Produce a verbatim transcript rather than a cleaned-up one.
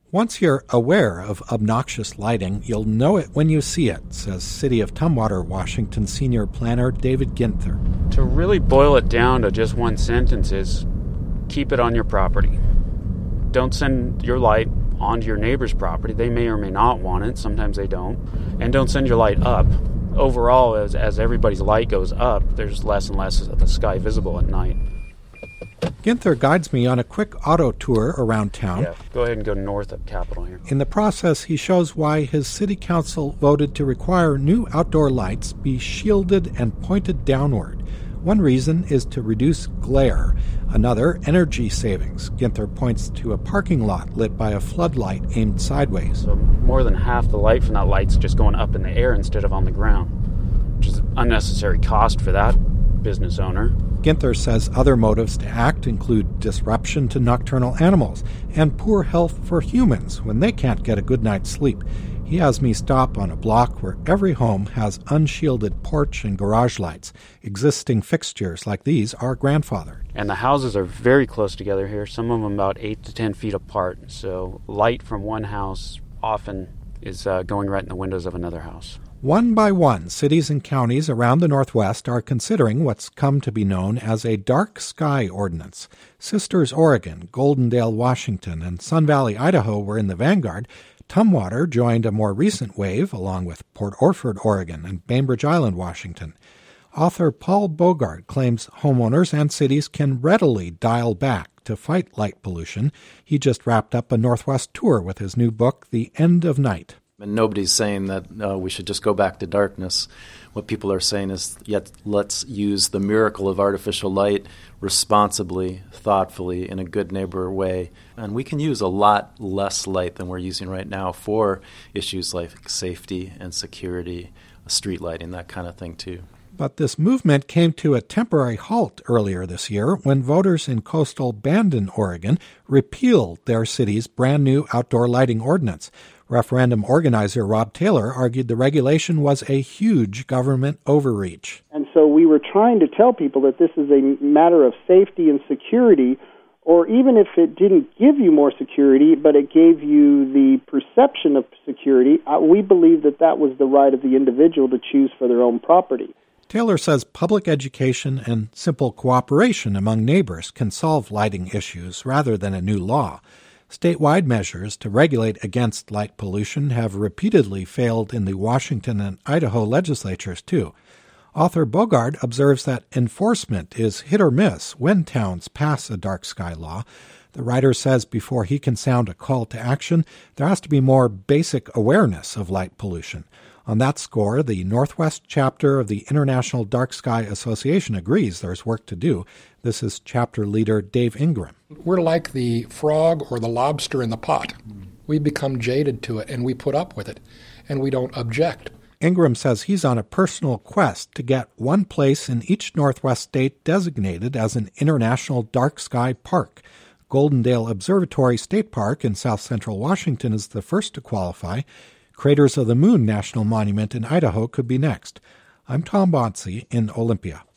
Once you're aware of obnoxious lighting, you'll know it when you see it, says City of Tumwater, Washington senior planner David Ginther. To really boil it down to just one sentence is, keep it on your property. Don't send your light onto your neighbor's property. They may or may not want it. Sometimes they don't. And don't send your light up. Overall, as, as everybody's light goes up, there's less and less of the sky visible at night. Ginther guides me on a quick auto tour around town. Yeah, go ahead and go north of Capitol here. In the process, he shows why his city council voted to require new outdoor lights be shielded and pointed downward. One reason is to reduce glare. Another, energy savings. Ginther points to a parking lot lit by a floodlight aimed sideways. So more than half the light from that light's just going up in the air instead of on the ground, which is unnecessary cost for that business owner. Ginther says other motives to act include disruption to nocturnal animals and poor health for humans when they can't get a good night's sleep. He has me stop on a block where every home has unshielded porch and garage lights. Existing fixtures like these are grandfathered. And the houses are very close together here, some of them about eight to ten feet apart. So light from one house often is uh, going right in the windows of another house. One by one, cities and counties around the Northwest are considering what's come to be known as a dark sky ordinance. Sisters, Oregon, Goldendale, Washington, and Sun Valley, Idaho were in the vanguard. Tumwater joined a more recent wave, along with Port Orford, Oregon, and Bainbridge Island, Washington. Author Paul Bogard claims homeowners and cities can readily dial back to fight light pollution. He just wrapped up a Northwest tour with his new book, The End of Night. And nobody's saying that uh, we should just go back to darkness. What people are saying is, yet let's use the miracle of artificial light responsibly, thoughtfully, in a good neighbor way. And we can use a lot less light than we're using right now for issues like safety and security, street lighting, that kind of thing too. But this movement came to a temporary halt earlier this year when voters in coastal Bandon, Oregon, repealed their city's brand-new outdoor lighting ordinance. Referendum organizer Rob Taylor argued the regulation was a huge government overreach. And so we were trying to tell people that this is a matter of safety and security, or even if it didn't give you more security, but it gave you the perception of security, uh, we believe that that was the right of the individual to choose for their own property. Taylor says public education and simple cooperation among neighbors can solve lighting issues rather than a new law. Statewide measures to regulate against light pollution have repeatedly failed in the Washington and Idaho legislatures, too. Author Bogard observes that enforcement is hit or miss when towns pass a dark sky law. The writer says before he can sound a call to action, there has to be more basic awareness of light pollution. On that score, the Northwest chapter of the International Dark Sky Association agrees there's work to do. This is chapter leader Dave Ingram. We're like the frog or the lobster in the pot. We become jaded to it, and we put up with it, and we don't object. Ingram says he's on a personal quest to get one place in each Northwest state designated as an international dark sky park. Goldendale Observatory State Park in south central Washington is the first to qualify. Craters of the Moon National Monument in Idaho could be next. I'm Tom Bonsi in Olympia.